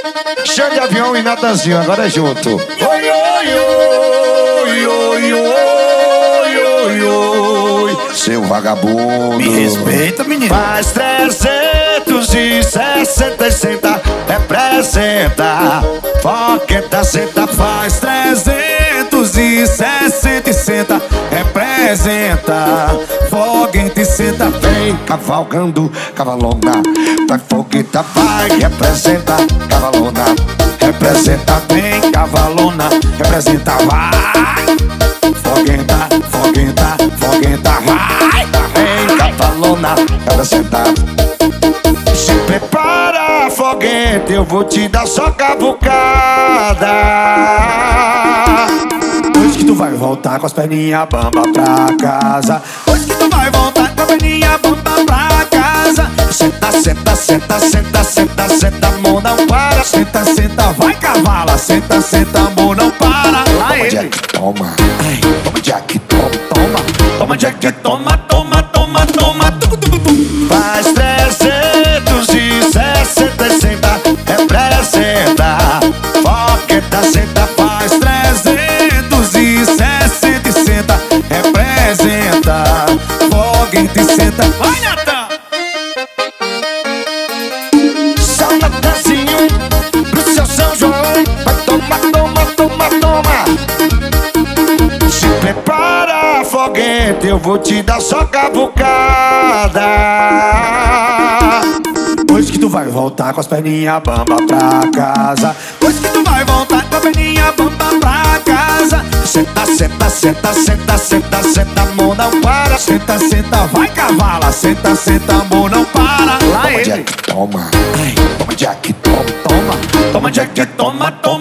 Chão de avião e Natanzinho, agora é junto. Oi, oi, oi, oi, oi, oi, oi. Seu vagabundo, me respeita, menino. faz 360 e senta, representa. Fogueta, senta, Faz 360 e senta, representa. Foguete, senta, vem cavalgando, cavalona. Vai fogueta, vai, representa, cavalona. Representa, vem cavalona, representa, vai. Fogueta, fogueta, fogueta, vai. vem cavalona, representa. Se prepara, foguete, eu vou te dar só cavucada. Hoje que tu vai voltar com as perninhas bamba pra casa. Hoje que tu vai voltar com a perninha bamba pra casa. Senta, senta, senta, senta, senta, senta, amor, não para. Senta, senta, vai cavala. Senta, senta, amor, não para. Lá Toma, ele. Jack, toma. Ai, Toma, Jack, toma. toma, toma, Jack, toma, toma, toma, toma. Faz 360 e senta, representa. Fogueta, senta, Faz 360 e senta, representa. Foguete, senta, vai, Natan. São Natanzinho, pro seu São João. Vai, toma, toma, toma, toma. Se prepara, foguete, eu vou te dar só cavucada. Hoje que tu vai voltar com as perninhas bamba pra casa. Hoje que tu vai voltar com a perninha bamba pra casa. Senta, senta, senta, senta, senta, senta, amor, não para. Senta, senta, vai cavala. Senta, senta, amor, não para. Lá Toma, ele. Jack, toma. Ai, Toma, Jack, toma. toma, toma, Jack, toma, toma.